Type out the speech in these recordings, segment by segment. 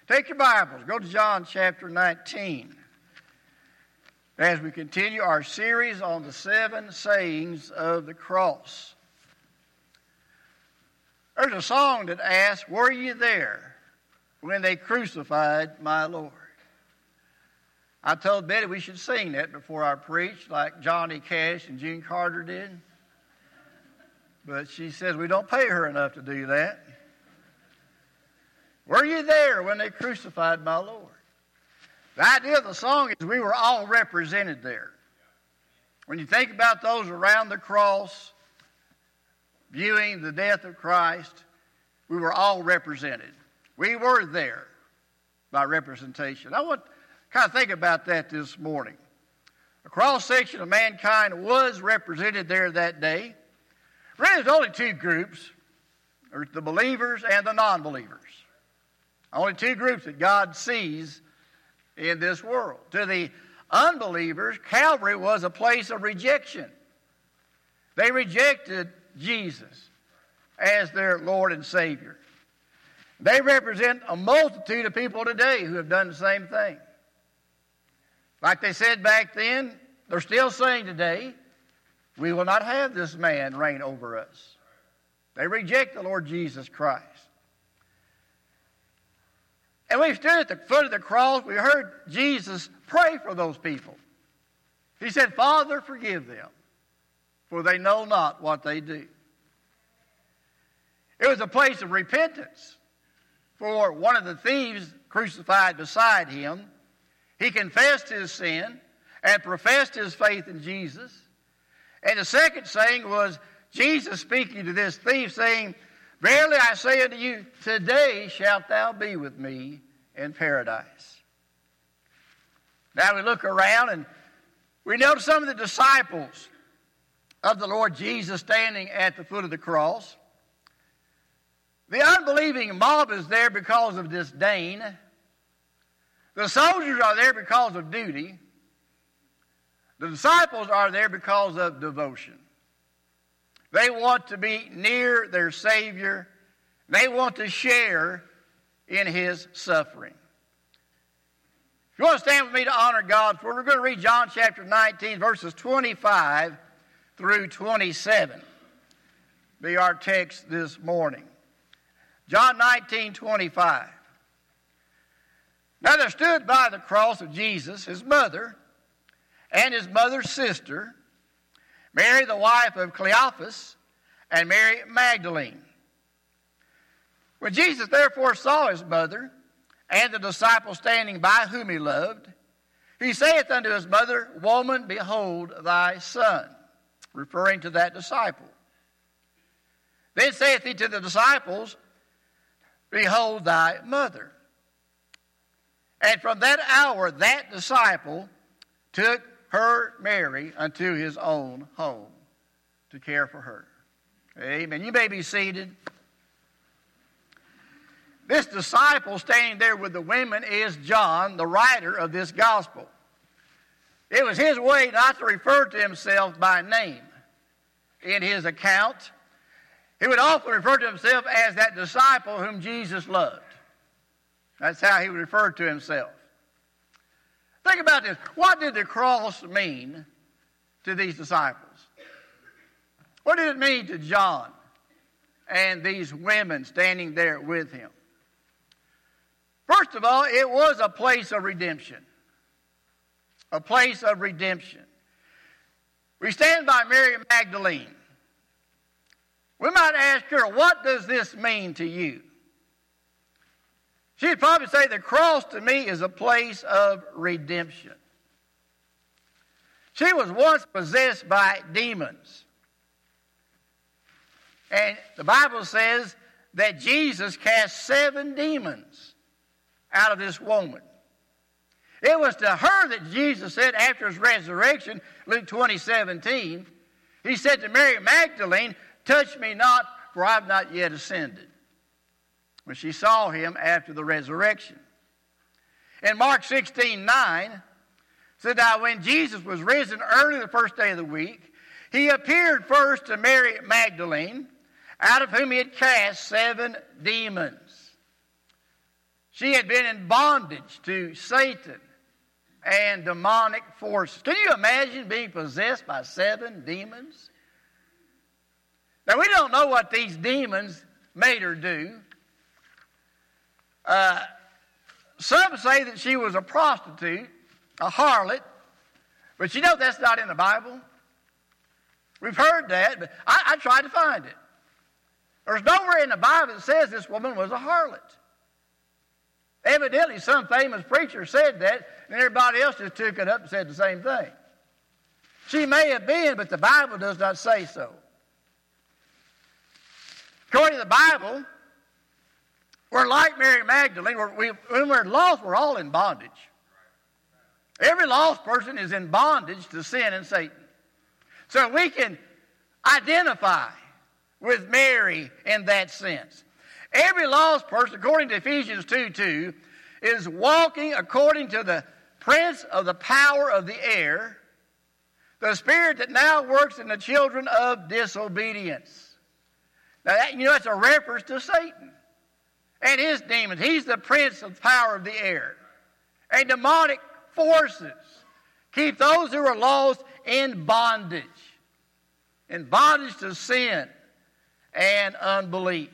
Take your Bibles, go to John chapter 19 as we continue our series on the 7 sayings of the cross. There's a song that asks, "Were you there when they crucified my Lord?" I told Betty we should sing that before I preach, like Johnny Cash and Gene Carter did. But she says we don't pay her enough to do that. Were you there when they crucified my Lord? The idea of the song is we were all represented there. When you think about those around the cross, viewing the death of Christ, we were all represented. We were there by representation. I want to kind of think about that this morning. The cross-section of mankind was represented there that day. Really, there's only 2 groups. There's the believers and the non-believers. Only 2 groups that God sees in this world. To the unbelievers, Calvary was a place of rejection. They rejected Jesus as their Lord and Savior. They represent a multitude of people today who have done the same thing. Like they said back then, they're still saying today, we will not have this man reign over us. They reject the Lord Jesus Christ. And we stood at the foot of the cross. We heard Jesus pray for those people. He said, "Father, forgive them, for they know not what they do." It was a place of repentance for one of the thieves crucified beside him. He confessed his sin and professed his faith in Jesus. And the second saying was Jesus speaking to this thief, saying, "Verily I say unto you, today shalt thou be with me in paradise." Now we look around and we notice some of the disciples of the Lord Jesus standing at the foot of the cross. The unbelieving mob is there because of disdain. The soldiers are there because of duty. The disciples are there because of devotion. They want to be near their Savior. They want to share in His suffering. If you want to stand with me to honor God, we're going to read John chapter 19, verses 25 through 27. Be our text this morning. John 19:25. Now there stood by the cross of Jesus his mother and his mother's sister, Mary the wife of Cleophas, and Mary Magdalene. When Jesus therefore saw his mother and the disciple standing by whom he loved, he saith unto his mother, "Woman, behold thy son," referring to that disciple. Then saith he to the disciples, "Behold thy mother." And from that hour that disciple took her, Mary, unto his own home to care for her. Amen. You may be seated. This disciple standing there with the women is John, the writer of this gospel. It was his way not to refer to himself by name in his account. He would often refer to himself as that disciple whom Jesus loved. That's how he would refer to himself. Think about this. What did the cross mean to these disciples? What did it mean to John and these women standing there with him? First of all, it was a place of redemption. A place of redemption. We stand by Mary Magdalene. We might ask her, what does this mean to you? She'd probably say the cross to me is a place of redemption. She was once possessed by demons. And the Bible says that Jesus cast 7 demons out of this woman. It was to her that Jesus said after his resurrection, Luke 20:17, he said to Mary Magdalene, "Touch me not, for I have not yet ascended." When she saw him after the resurrection. In Mark 16:9, said, "Now when Jesus was risen early the first day of the week, he appeared first to Mary Magdalene, out of whom he had cast 7 demons." She had been in bondage to Satan and demonic forces. Can you imagine being possessed by 7 demons? Now, we don't know what these demons made her do. Some say that she was a prostitute, a harlot, but you know that's not in the Bible. We've heard that, but I tried to find it. There's nowhere in the Bible that says this woman was a harlot. Evidently, some famous preacher said that, and everybody else just took it up and said the same thing. She may have been, but the Bible does not say so. According to the Bible, we're like Mary Magdalene. When we're lost, we're all in bondage. Every lost person is in bondage to sin and Satan. So we can identify with Mary in that sense. Every lost person, according to Ephesians 2:2, is walking according to the prince of the power of the air, the spirit that now works in the children of disobedience. Now, that's a reference to Satan and his demons. He's the prince of the power of the air. And demonic forces keep those who are lost in bondage to sin and unbelief.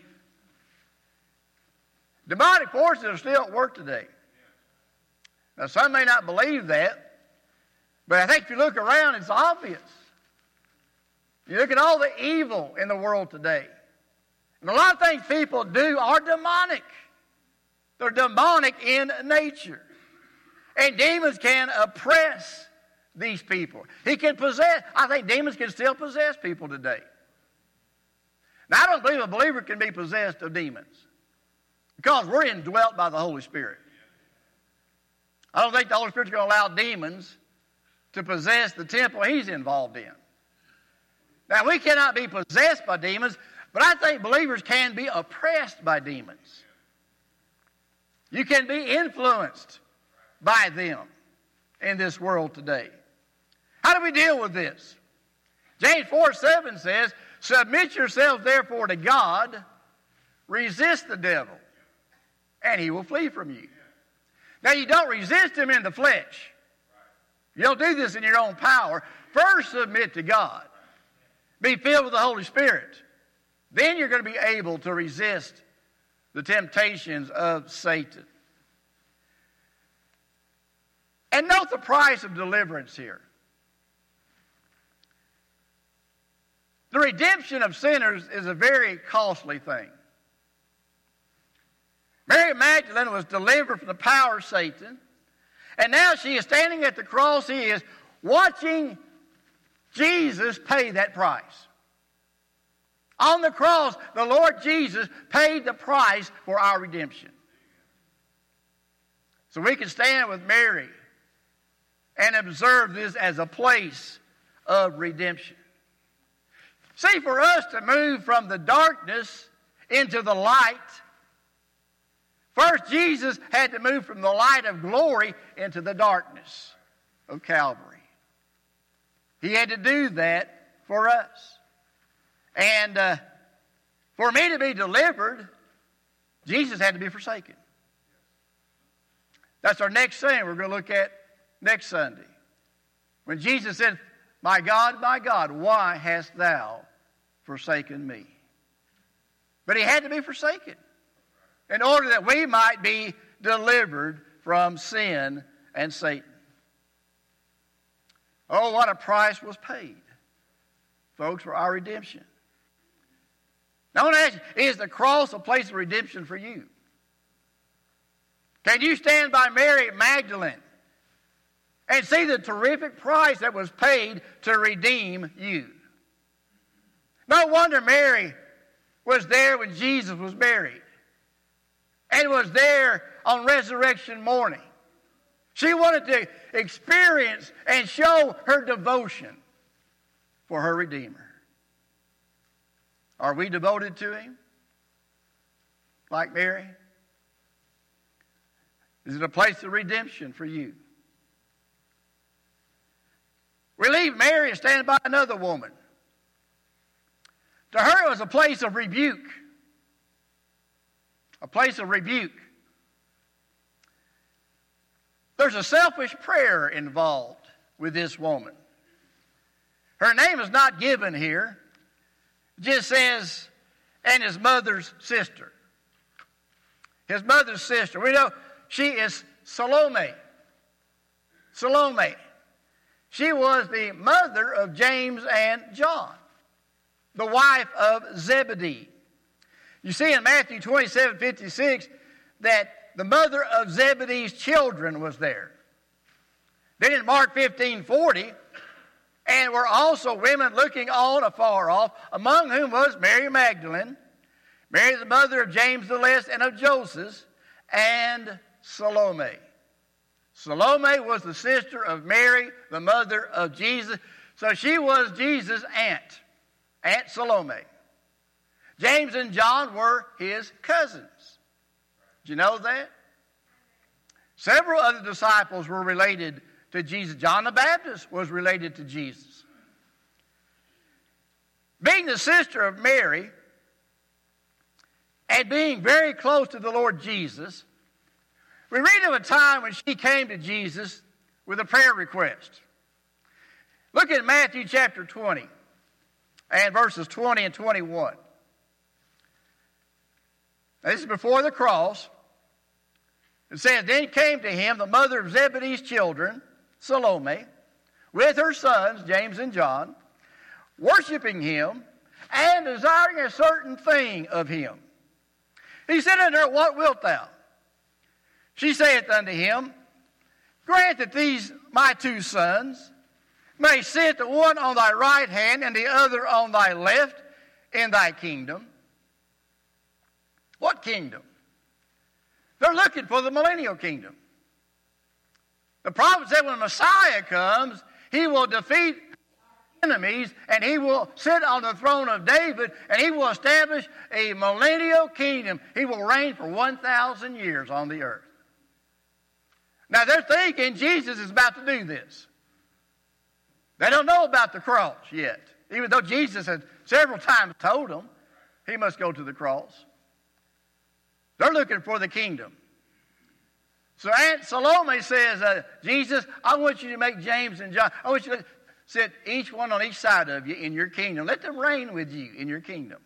Demonic forces are still at work today. Now, some may not believe that, but I think if you look around, it's obvious. You look at all the evil in the world today. And a lot of things people do are demonic. They're demonic in nature. And demons can oppress these people. I think demons can still possess people today. Now, I don't believe a believer can be possessed of demons, because we're indwelt by the Holy Spirit. I don't think the Holy Spirit's going to allow demons to possess the temple he's involved in. Now, we cannot be possessed by demons, but I think believers can be oppressed by demons. You can be influenced by them in this world today. How do we deal with this? James 4:7 says, "Submit yourselves therefore to God, resist the devil, and he will flee from you." Now, you don't resist him in the flesh. You don't do this in your own power. First, submit to God. Be filled with the Holy Spirit. Then you're going to be able to resist the temptations of Satan. And note the price of deliverance here. The redemption of sinners is a very costly thing. Mary Magdalene was delivered from the power of Satan, and now she is standing at the cross. He is watching Jesus pay that price. On the cross, the Lord Jesus paid the price for our redemption. So we can stand with Mary and observe this as a place of redemption. See, for us to move from the darkness into the light, first Jesus had to move from the light of glory into the darkness of Calvary. He had to do that for us. And for me to be delivered, Jesus had to be forsaken. That's our next thing we're going to look at next Sunday. When Jesus said, my God, why hast thou forsaken me?" But he had to be forsaken in order that we might be delivered from sin and Satan. Oh, what a price was paid, folks, for our redemption. Now I want to ask you, is the cross a place of redemption for you? Can you stand by Mary Magdalene and see the terrific price that was paid to redeem you? No wonder Mary was there when Jesus was buried and was there on resurrection morning. She wanted to experience and show her devotion for her Redeemer. Are we devoted to him like Mary? Is it a place of redemption for you? We leave Mary and stand by another woman. To her, it was a place of rebuke. A place of rebuke. There's a selfish prayer involved with this woman. Her name is not given here. It just says, and his mother's sister. His mother's sister. We know she is Salome. Salome. She was the mother of James and John, the wife of Zebedee. You see in Matthew 27:56 that the mother of Zebedee's children was there. Then in Mark 15:40, and were also women looking on afar off, among whom was Mary Magdalene, Mary the mother of James the Less and of Joseph, and Salome. Salome was the sister of Mary, the mother of Jesus. So she was Jesus' aunt, Aunt Salome. James and John were his cousins. Did you know that? Several other disciples were related to Jesus. John the Baptist was related to Jesus. Being the sister of Mary and being very close to the Lord Jesus, we read of a time when she came to Jesus with a prayer request. Look at Matthew chapter 20 and verses 20 and 21. Now, this is before the cross. It says, then came to him the mother of Zebedee's children, Salome, with her sons, James and John, worshiping him and desiring a certain thing of him. He said unto her, what wilt thou? She saith unto him, grant that these my two sons may sit the one on thy right hand and the other on thy left in thy kingdom. What kingdom? They're looking for the millennial kingdom. The prophet said when Messiah comes, he will defeat enemies and he will sit on the throne of David and he will establish a millennial kingdom. He will reign for 1,000 years on the earth. Now they're thinking Jesus is about to do this. They don't know about the cross yet, even though Jesus had several times told them he must go to the cross. They're looking for the kingdom. So Aunt Salome says, Jesus, I want you to make James and John, I want you to sit each one on each side of you in your kingdom. Let them reign with you in your kingdom.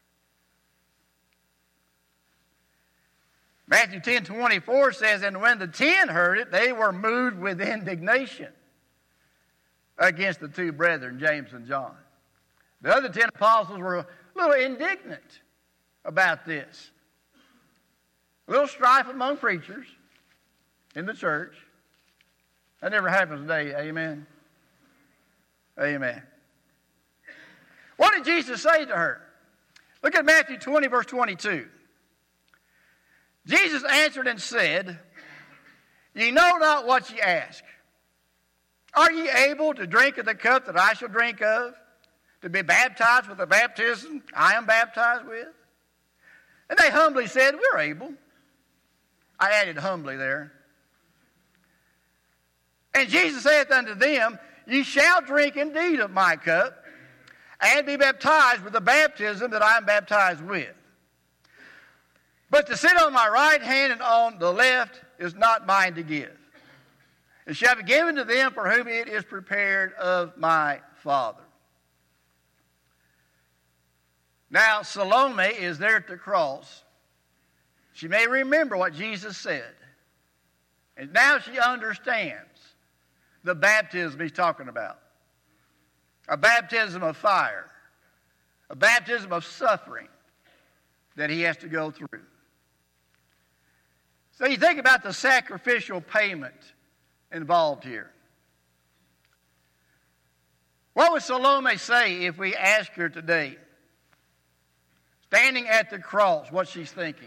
Matthew 10:24 says, and when the 10 heard it, they were moved with indignation against the two brethren, James and John. The other 10 apostles were a little indignant about this. A little strife among preachers in the church. That never happens today, amen? Amen. What did Jesus say to her? Look at Matthew 20, verse 22. Jesus answered and said, ye know not what ye ask. Are ye able to drink of the cup that I shall drink of? To be baptized with the baptism I am baptized with? And they humbly said, we're able. I added humbly there. And Jesus saith unto them, ye shall drink indeed of my cup, and be baptized with the baptism that I am baptized with. But to sit on my right hand and on the left is not mine to give. It shall be given to them for whom it is prepared of my Father. Now, Salome is there at the cross. She may remember what Jesus said. And now she understands the baptism he's talking about. A baptism of fire. A baptism of suffering that he has to go through. So you think about the sacrificial payment involved here. What would Salome say if we ask her today, standing at the cross, what she's thinking?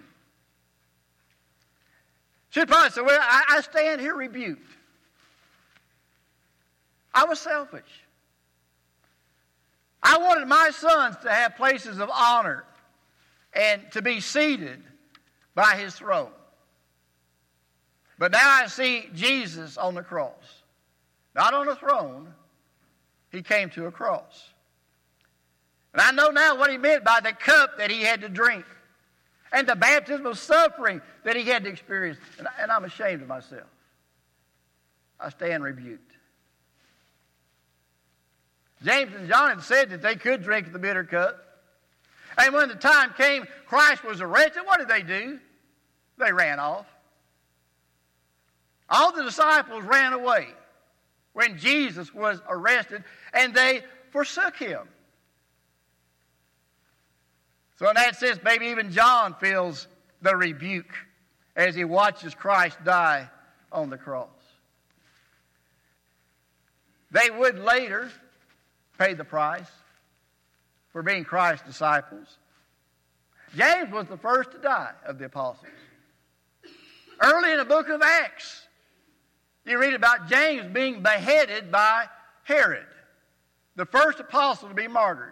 She'd probably say, well, I stand here rebuked. I was selfish. I wanted my sons to have places of honor and to be seated by his throne. But now I see Jesus on the cross. Not on a throne. He came to a cross. And I know now what he meant by the cup that he had to drink. And the baptism of suffering that he had to experience. And I'm ashamed of myself. I stand rebuked. James and John had said that they could drink the bitter cup. And when the time came, Christ was arrested, what did they do? They ran off. All the disciples ran away when Jesus was arrested, and they forsook him. So in that sense, maybe even John feels the rebuke as he watches Christ die on the cross. They would later pay the price for being Christ's disciples. James was the first to die of the apostles. Early in the book of Acts, you read about James being beheaded by Herod, the first apostle to be martyred.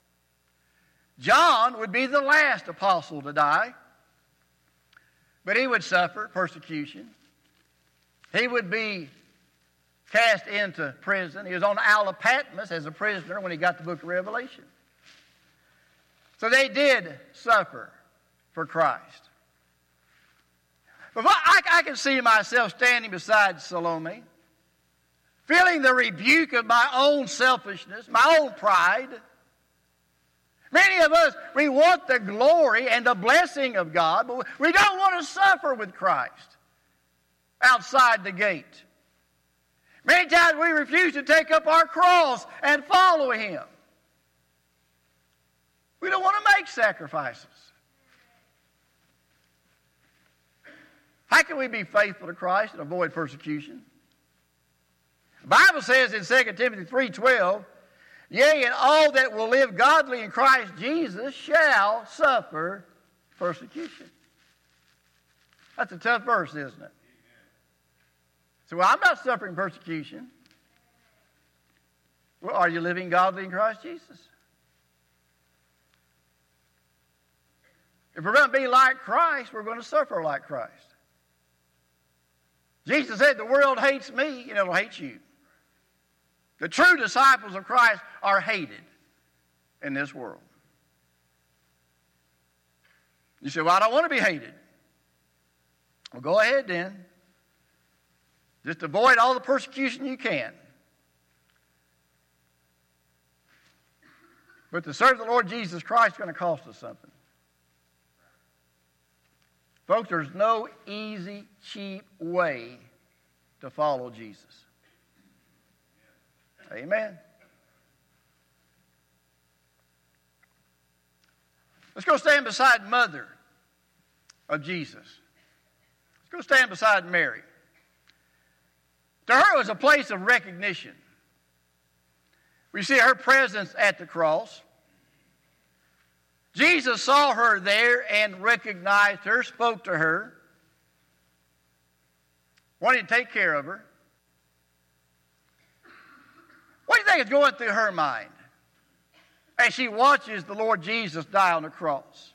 John would be the last apostle to die, but he would suffer persecution. He would be cast into prison. He was on Isle of Patmos as a prisoner when he got the book of Revelation. So they did suffer for Christ. But I can see myself standing beside Salome, feeling the rebuke of my own selfishness, my own pride. Many of us, we want the glory and the blessing of God, but we don't want to suffer with Christ outside the gate. Many times we refuse to take up our cross and follow Him. We don't want to make sacrifices. How can we be faithful to Christ and avoid persecution? The Bible says in 2 Timothy 3:12, yea, and all that will live godly in Christ Jesus shall suffer persecution. That's a tough verse, isn't it? So I'm not suffering persecution. Well, are you living godly in Christ Jesus? If we're going to be like Christ, we're going to suffer like Christ. Jesus said, the world hates me, and it'll hate you. The true disciples of Christ are hated in this world. You say, well, I don't want to be hated. Well, go ahead then. Just avoid all the persecution you can. But to serve the Lord Jesus Christ is going to cost us something. Folks, there's no easy, cheap way to follow Jesus. Amen. Let's go stand beside Mother of Jesus. Let's go stand beside Mary. To her, it was a place of recognition. We see her presence at the cross. Jesus saw her there and recognized her, spoke to her, wanted to take care of her. What do you think is going through her mind as she watches the Lord Jesus die on the cross?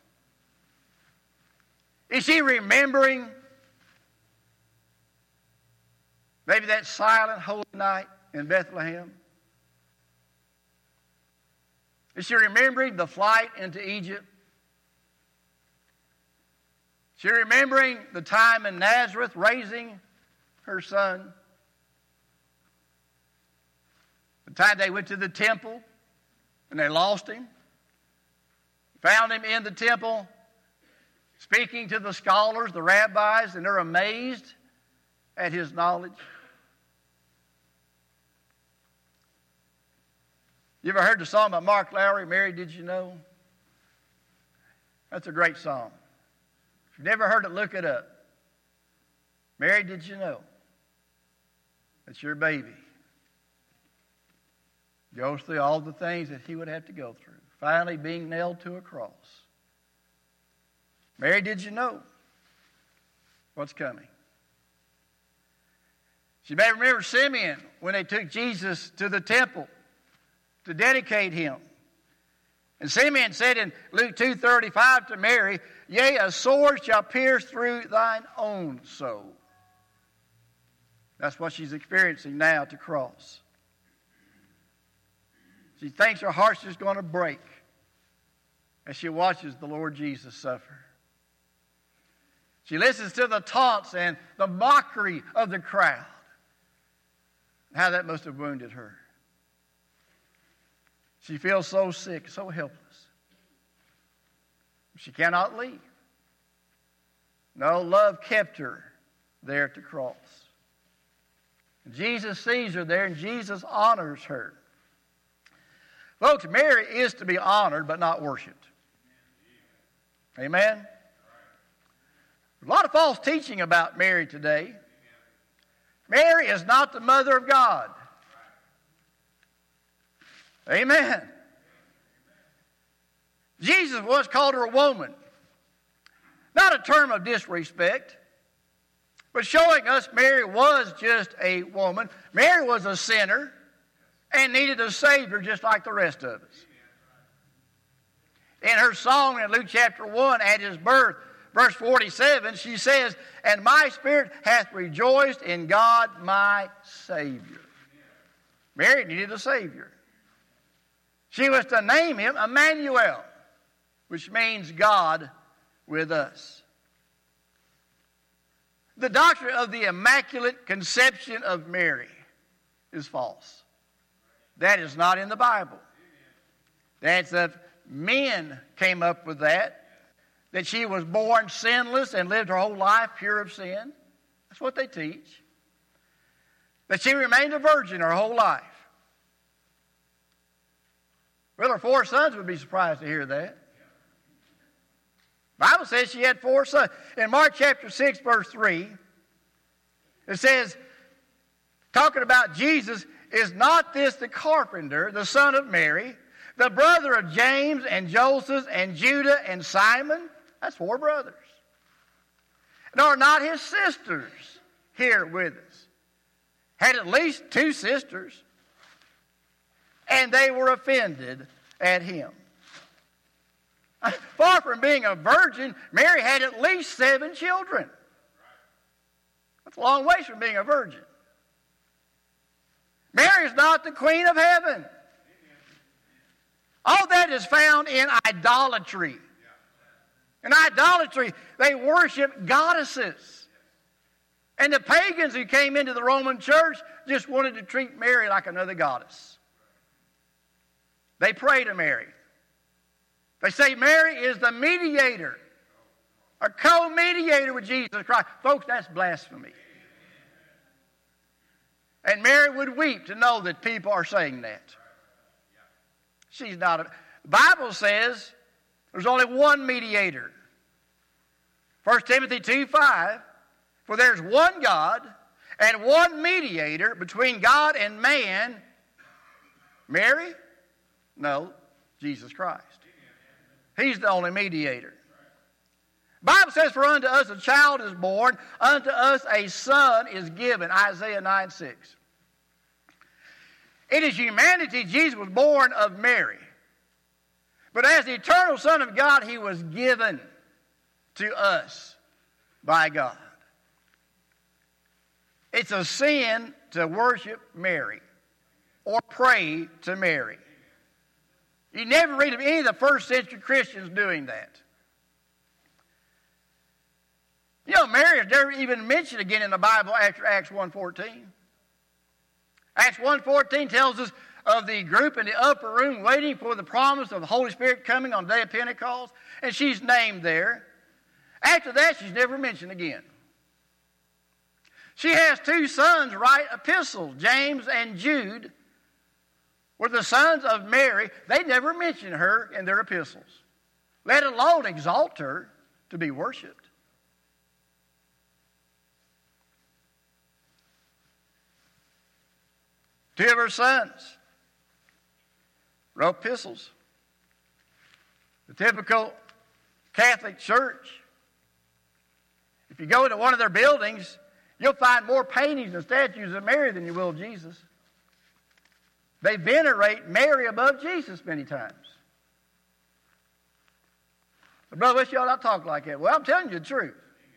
Is she remembering maybe that silent, holy night in Bethlehem? Is she remembering the flight into Egypt? Is she remembering the time in Nazareth raising her son? The time they went to the temple and they lost him. Found him in the temple speaking to the scholars, the rabbis, and they're amazed at his knowledge. You ever heard the song by Mark Lowry, Mary, Did You Know? That's a great song. If you've never heard it, look it up. Mary, did you know? That's your baby. Goes through all the things that he would have to go through. Finally being nailed to a cross. Mary, did you know what's coming? She may remember Simeon when they took Jesus to the temple to dedicate him. And Simeon said in Luke 2:35 to Mary, yea, a sword shall pierce through thine own soul. That's what she's experiencing now at the cross. She thinks her heart's just going to break as she watches the Lord Jesus suffer. She listens to the taunts and the mockery of the crowd. How that must have wounded her. She feels so sick, so helpless. She cannot leave. No, love kept her there at the cross. Jesus sees her there, and Jesus honors her. Folks, Mary is to be honored but not worshipped. Amen? There's a lot of false teaching about Mary today. Mary is not the mother of God. Amen. Jesus once called her a woman. Not a term of disrespect, but showing us Mary was just a woman. Mary was a sinner and needed a Savior just like the rest of us. In her song in Luke chapter 1, at his birth, verse 47, she says, "And my spirit hath rejoiced in God my Savior." Mary needed a Savior. She was to name him Emmanuel, which means God with us. The doctrine of the Immaculate Conception of Mary is false. That is not in the Bible. That's if men came up with that she was born sinless and lived her whole life pure of sin. That's what they teach. That she remained a virgin her whole life. Well, her 4 sons would be surprised to hear that. The Bible says she had 4 sons. In Mark chapter 6, verse 3, it says, talking about Jesus, "Is not this the carpenter, the son of Mary, the brother of James and Joseph and Judah and Simon?" That's 4 brothers. "And are not his sisters here with us?" Had at least 2 sisters. And they were offended at him. Far from being a virgin, Mary had at least 7 children. That's a long ways from being a virgin. Mary is not the queen of heaven. All that is found in idolatry. In idolatry, they worship goddesses. And the pagans who came into the Roman church just wanted to treat Mary like another goddess. They pray to Mary. They say Mary is the mediator, a co-mediator with Jesus Christ. Folks, that's blasphemy. And Mary would weep to know that people are saying that. She's not. The Bible says there's only one mediator. 1 Timothy 2:5, "For there's one God and one mediator between God and man." Mary? No, Jesus Christ. He's the only mediator. The Bible says, "For unto us a child is born, unto us a son is given." Isaiah 9:6. In his humanity, Jesus was born of Mary. But as the eternal Son of God, he was given to us by God. It's a sin to worship Mary or pray to Mary. You never read of any of the first century Christians doing that. You know, Mary is never even mentioned again in the Bible after Acts 1:14. Acts 1:14 tells us of the group in the upper room waiting for the promise of the Holy Spirit coming on the day of Pentecost, and she's named there. After that, she's never mentioned again. She has 2 sons write epistles, James and Jude, were the sons of Mary. They never mention her in their epistles, let alone exalt her to be worshipped. Two of her sons wrote epistles. The typical Catholic church, if you go to one of their buildings, you'll find more paintings and statues of Mary than you will of Jesus. They venerate Mary above Jesus many times. But brother, wish y'all not talk like that. Well, I'm telling you the truth.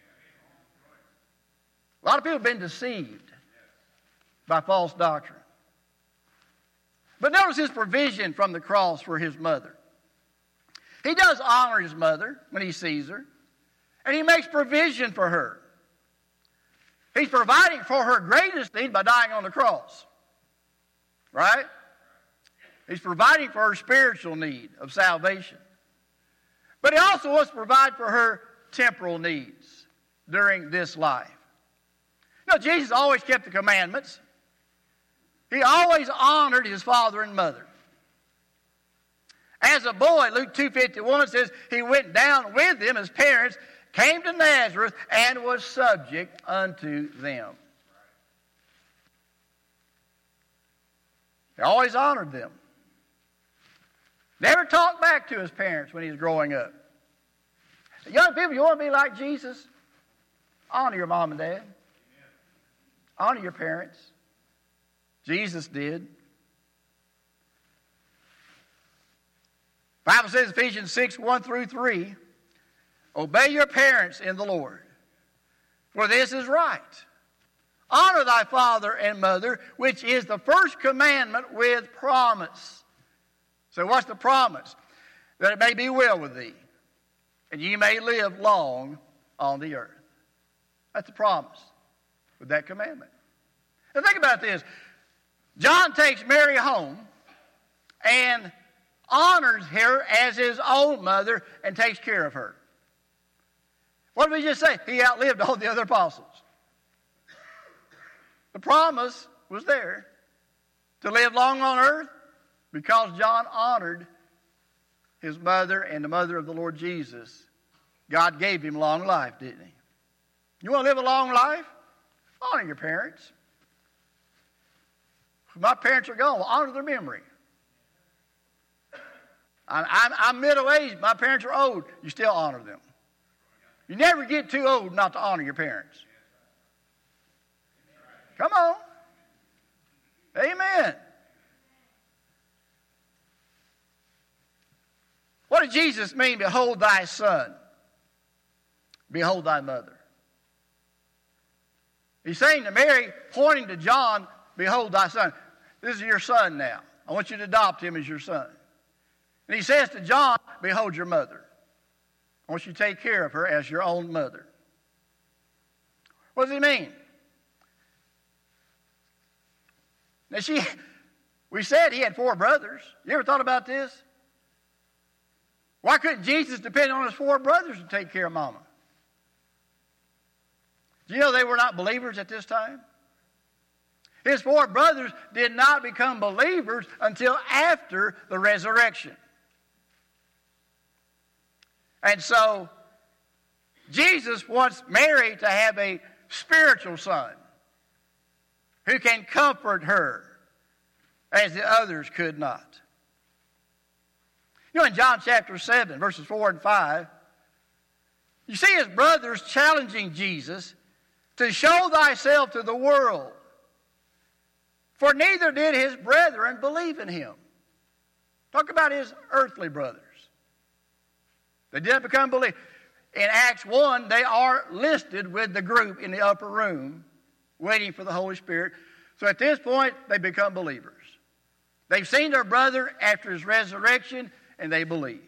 A lot of people have been deceived by false doctrine. But notice his provision from the cross for his mother. He does honor his mother when he sees her, and he makes provision for her. He's providing for her greatest need by dying on the cross. Right? He's providing for her spiritual need of salvation. But he also wants to provide for her temporal needs during this life. Jesus always kept the commandments. He always honored his father and mother. As a boy, Luke 2:51 says, he went down with them, his parents, came to Nazareth, and was subject unto them. He always honored them. Never talked back to his parents when he was growing up. Young people, you want to be like Jesus? Honor your mom and dad. Honor your parents. Jesus did. The Bible says, Ephesians 6:1-3, obey your parents in the Lord, for this is right. Honor thy father and mother, which is the first commandment with promise. So what's the promise? That it may be well with thee, and ye may live long on the earth. That's the promise with that commandment. Now think about this. John takes Mary home and honors her as his own mother and takes care of her. What did we just say? He outlived all the other apostles. The promise was there to live long on earth because John honored his mother and the mother of the Lord Jesus. God gave him long life, didn't he? You want to live a long life? Honor your parents. If my parents are gone, honor their memory. I'm middle-aged. My parents are old. You still honor them. You never get too old not to honor your parents. Come on. Amen. What did Jesus mean, behold thy son, behold thy mother? He's saying to Mary, pointing to John, behold thy son. This is your son now. I want you to adopt him as your son. And he says to John, behold your mother. I want you to take care of her as your own mother. What does he mean? Now we said he had 4 brothers. You ever thought about this? Why couldn't Jesus depend on his 4 brothers to take care of Mama? Do you know they were not believers at this time? His 4 brothers did not become believers until after the resurrection. And so, Jesus wants Mary to have a spiritual son who can comfort her as the others could not. In John chapter 7, verses 4 and 5, you see his brothers challenging Jesus to show thyself to the world. For neither did his brethren believe in him. Talk about his earthly brothers. They didn't become believers. In Acts 1, they are listed with the group in the upper room, waiting for the Holy Spirit. So at this point, they become believers. They've seen their brother after his resurrection, and they believe.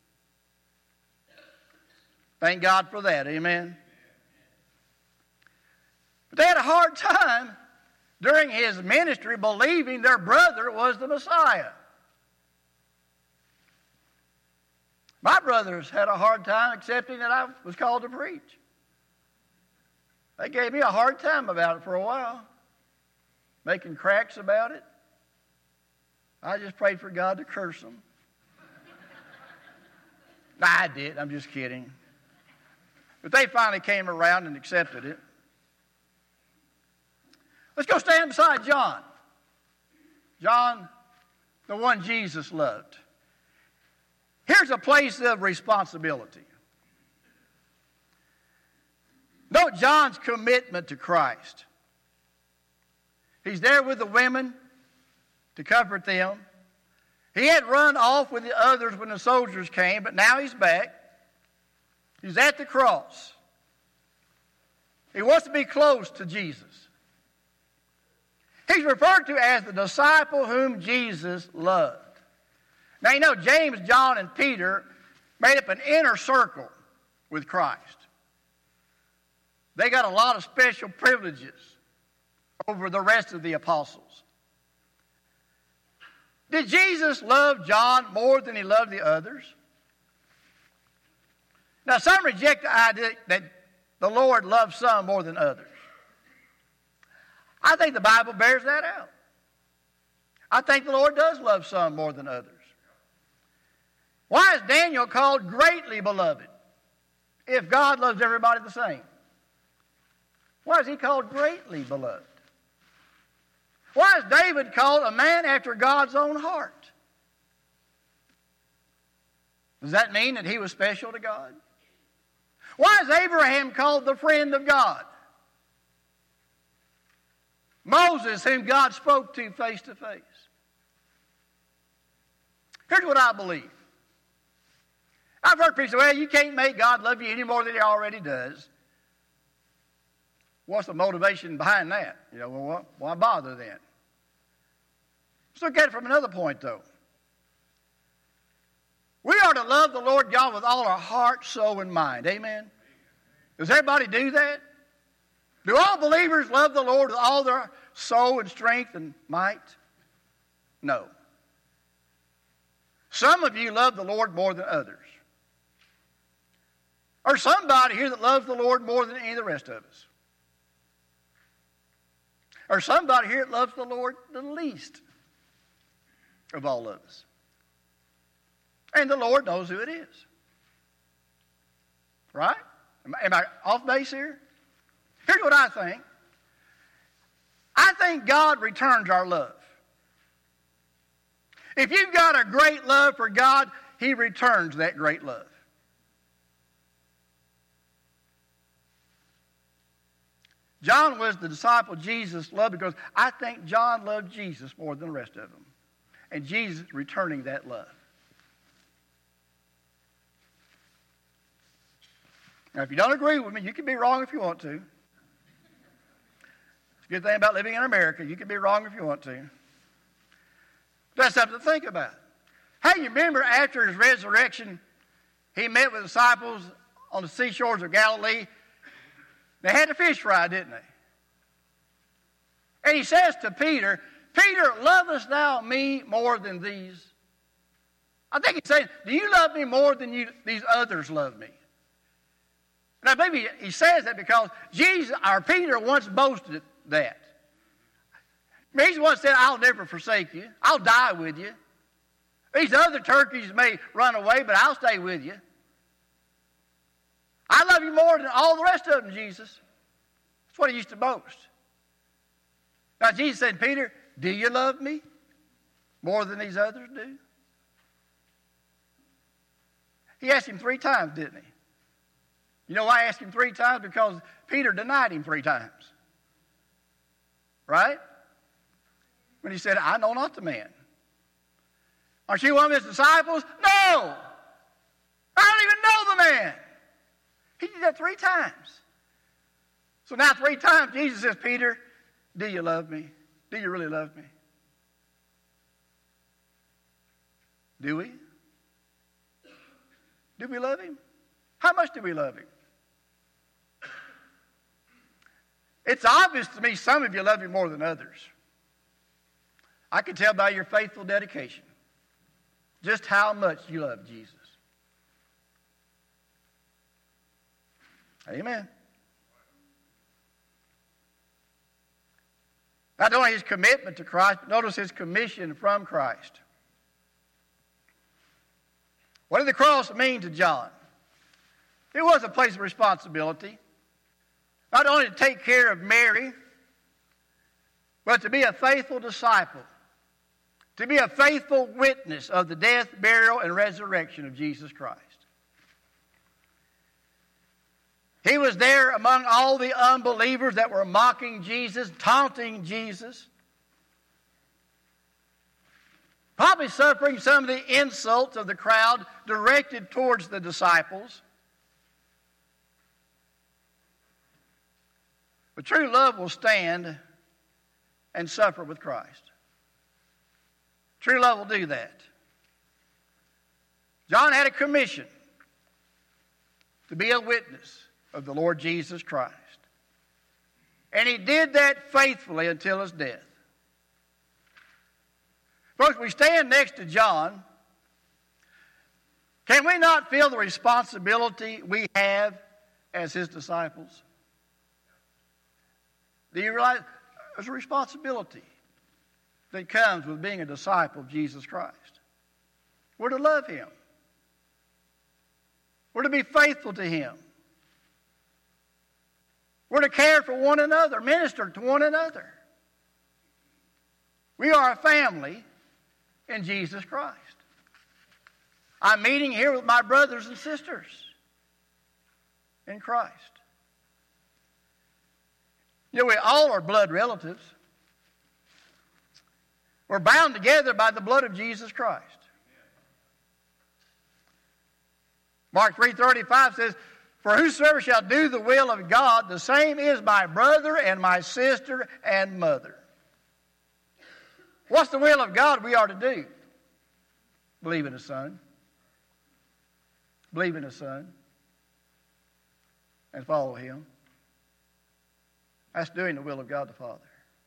Thank God for that. Amen. But they had a hard time during his ministry believing their brother was the Messiah. My brothers had a hard time accepting that I was called to preach. They gave me a hard time about it for a while, making cracks about it. I just prayed for God to curse them. No, I did. I'm just kidding. But they finally came around and accepted it. Let's go stand beside John. John, the one Jesus loved. Here's a place of responsibility. Note John's commitment to Christ. He's there with the women to comfort them. He had run off with the others when the soldiers came, but now he's back. He's at the cross. He wants to be close to Jesus. He's referred to as the disciple whom Jesus loved. Now, you know, James, John, and Peter made up an inner circle with Christ. They got a lot of special privileges over the rest of the apostles. Did Jesus love John more than he loved the others? Now, some reject the idea that the Lord loves some more than others. I think the Bible bears that out. I think the Lord does love some more than others. Why is Daniel called greatly beloved if God loves everybody the same? Why is he called greatly beloved? Why is David called a man after God's own heart? Does that mean that he was special to God? Why is Abraham called the friend of God? Moses, whom God spoke to face to face. Here's what I believe. I've heard people say, well, you can't make God love you any more than he already does. What's the motivation behind that? Well, why bother then? Let's look at it from another point, though. We are to love the Lord God with all our heart, soul, and mind. Amen? Does everybody do that? Do all believers love the Lord with all their soul and strength and might? No. Some of you love the Lord more than others. Or somebody here that loves the Lord more than any of the rest of us. Or somebody here that loves the Lord the least of all of us. And the Lord knows who it is. Right? Am I off base here? Here's what I think. I think God returns our love. If you've got a great love for God, he returns that great love. John was the disciple Jesus loved because I think John loved Jesus more than the rest of them. And Jesus is returning that love. Now, if you don't agree with me, you can be wrong if you want to. It's a good thing about living in America. You can be wrong if you want to. That's something to think about. Hey, you remember after his resurrection, he met with disciples on the seashores of Galilee. They had a fish fry, didn't they? And he says to Peter, Peter, lovest thou me more than these? I think he's saying, do you love me more than these others love me? Now, maybe he says that because Jesus, or Peter, once boasted that. He once said, I'll never forsake you. I'll die with you. These other turkeys may run away, but I'll stay with you. I love you more than all the rest of them, Jesus. That's what he used to boast. Now, Jesus said, Peter, do you love me more than these others do? He asked him 3 times, didn't he? You know why I asked him 3 times? Because Peter denied him 3 times. Right? When he said, I know not the man. Aren't you one of his disciples? No! I don't even know the man. He did that 3 times. So now 3 times Jesus says, Peter, do you love me? Do you really love me? Do we? Do we love him? How much do we love him? It's obvious to me some of you love him more than others. I can tell by your faithful dedication just how much you love Jesus. Amen. Not only his commitment to Christ, but notice his commission from Christ. What did the cross mean to John? It was a place of responsibility. Not only to take care of Mary, but to be a faithful disciple. To be a faithful witness of the death, burial, and resurrection of Jesus Christ. He was there among all the unbelievers that were mocking Jesus, taunting Jesus. Probably suffering some of the insults of the crowd directed towards the disciples. But true love will stand and suffer with Christ. True love will do that. John had a commission to be a witness of the Lord Jesus Christ. And he did that faithfully until his death. Folks, we stand next to John. Can we not feel the responsibility we have as his disciples? Do you realize there's a responsibility that comes with being a disciple of Jesus Christ? We're to love him. We're to be faithful to him. We're to care for one another, minister to one another. We are a family in Jesus Christ. I'm meeting here with my brothers and sisters in Christ. You know, we all are blood relatives. We're bound together by the blood of Jesus Christ. Mark 3:35 says, "For whosoever shall do the will of God, the same is my brother and my sister and mother." What's the will of God we are to do? Believe in His Son. Believe in His Son. And follow Him. That's doing the will of God the Father.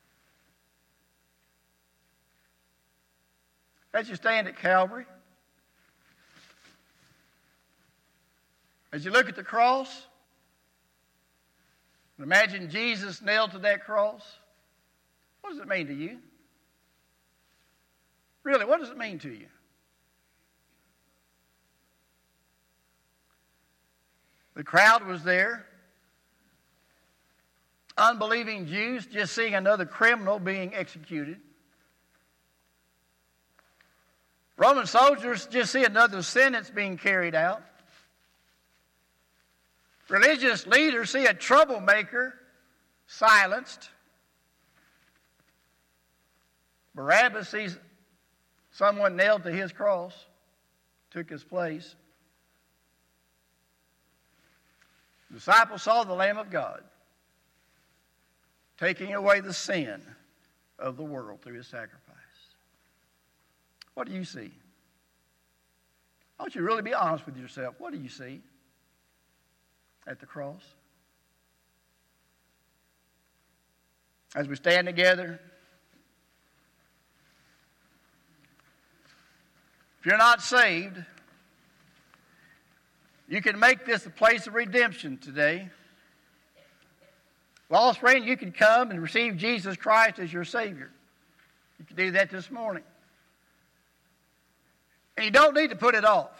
As you stand at Calvary, as you look at the cross, imagine Jesus nailed to that cross. What does it mean to you? Really, what does it mean to you? The crowd was there. Unbelieving Jews just seeing another criminal being executed. Roman soldiers just see another sentence being carried out. Religious leaders see a troublemaker silenced. Barabbas sees someone nailed to his cross, took his place. The disciples saw the Lamb of God taking away the sin of the world through his sacrifice. What do you see? I want you to really be honest with yourself. What do you see at the cross? As we stand together, if you're not saved, you can make this a place of redemption today. Lost friend, you can come and receive Jesus Christ as your Savior. You can do that this morning. And you don't need to put it off.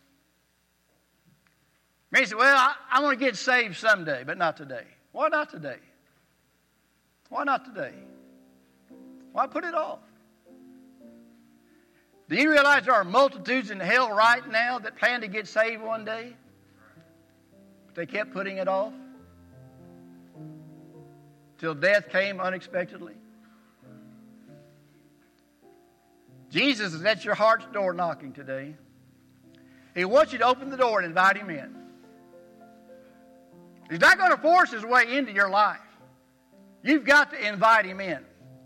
You may say, well, I want to get saved someday, but not today. Why not today? Why not today? Why put it off? Do you realize there are multitudes in hell right now that plan to get saved one day? But they kept putting it off till death came unexpectedly. Jesus is at your heart's door knocking today. He wants you to open the door and invite Him in. He's not going to force His way into your life. You've got to invite Him in.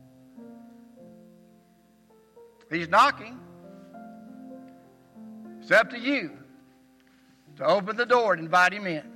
He's knocking. It's up to you to open the door and invite Him in.